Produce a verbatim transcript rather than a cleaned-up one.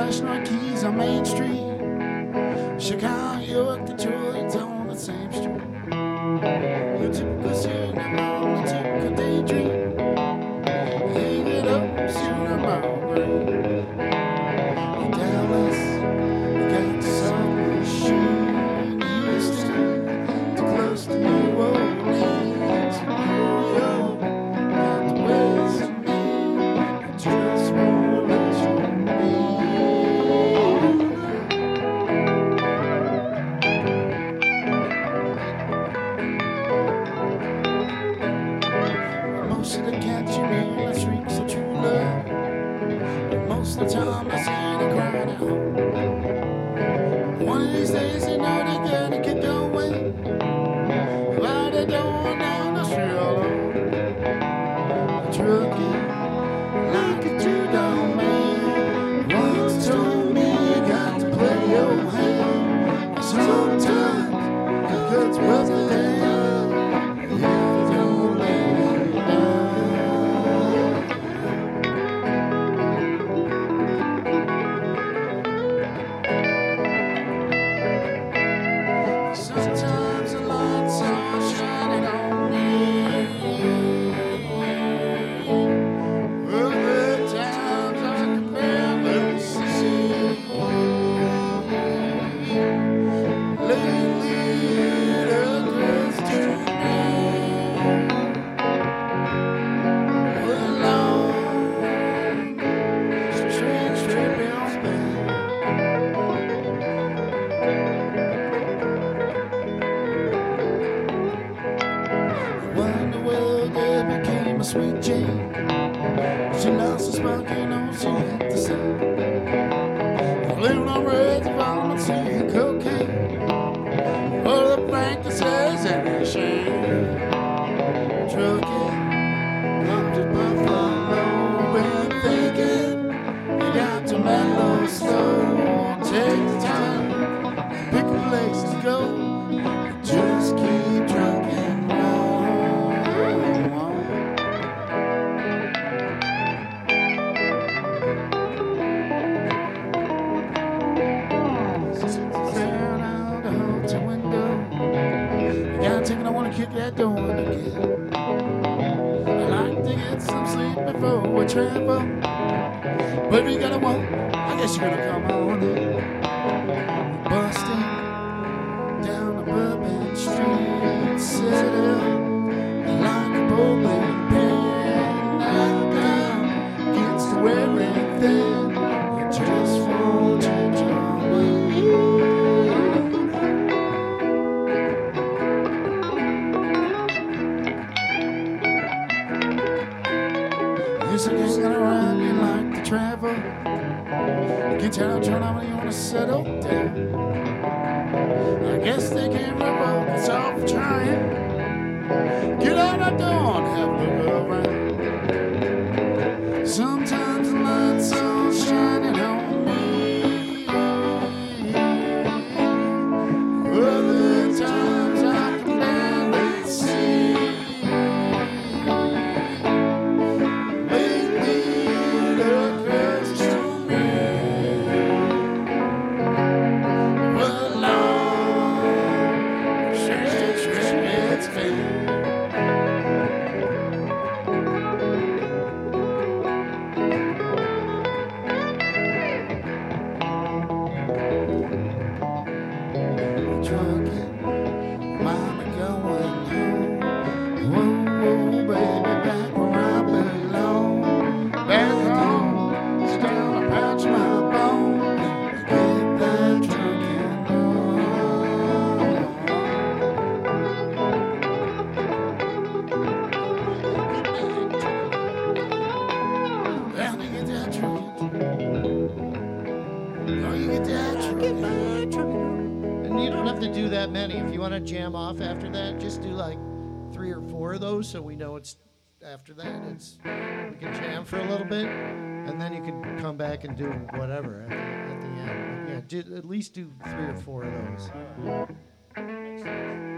Rushmore Keys on Main Street. Chicago, York, Detroit, it's on the same street. Your typical scene, a typical daydream. Hang it up, shoot 'em all green. In Dallas, you got the submachine. Houston, too close to New Orleans. New York, got the ways of me. I just wanna let you be. Most of the cats you meet are shrieks of true love. And most of the time I see them crying at home. One of these days they know they gotta get going. Why they don't down the street alone. A trucking like a two-door man once told me you got to play your hand. Sometimes it gets worth the damn if you don't lay it down. Sometimes the lights are shining on me. Other times I can barely see. Lately it occurs to me. We're alone, strange tripping on back. Wonder where there became a sweet Jane. She lost her spark, you know she hit the sun. Living on reds of almonds and cocaine. All the bank that says any shame. Trucking up to Buffalo, been thinking you got to mellow slow. Take the time, pick a place to go. Just keep trucking on. Staring out the hotel window. You got thinking I wanna kick that door in again. I like to get some sleep before we travel. But if you gotta walk, I guess you're gonna come on in. Busting down the Bourbon Street, sit up like a bowling pin. Knocked down against the wearing thin. You just won't change your way. Music is gonna run you like to travel. Guitar turn on when you wanna settle down. I guess they can't revoke us all for trying. Get out that door and have a look around. Sometimes the lights are shining on me. Other times I can barely see. Lately it occurs to me. We're alone, strange trip it's been. Trucking, mama going home. Whoa, whoa, baby, back where I belong. Back home, still a patch my bone. Get that trucking on. Well, you get that trucking. Oh, you get that trucking. And you don't have to do that many. If you want to jam off after that, just do like three or four of those so we know it's after that. It's we can jam for a little bit, and then you can come back and do whatever at the, at the end. Yeah, do, at least do three or four of those.